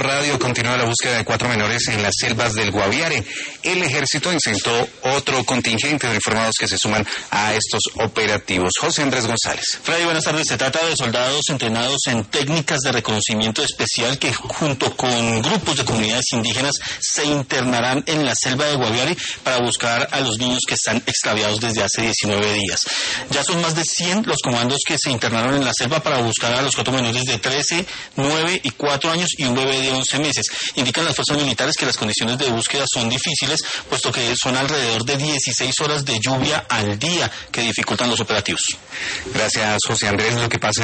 Radio continúa la búsqueda de 4 menores en las selvas del Guaviare. El ejército incentó otro contingente de uniformados que se suman a estos operativos. José Andrés González. Freddy, buenas tardes. Se trata de soldados entrenados en técnicas de reconocimiento especial que junto con grupos de comunidades indígenas se internarán en la selva de Guaviare para buscar a los niños que están extraviados desde hace 19 días. Ya son más de 100 los comandos que se internaron en la selva para buscar a los 4 menores de 13, 9 y 4 años y un bebé de 11 meses. Indican las fuerzas militares que las condiciones de búsqueda son difíciles, puesto que son alrededor de 16 horas de lluvia al día que dificultan los operativos. Gracias, José Andrés. Lo que pasa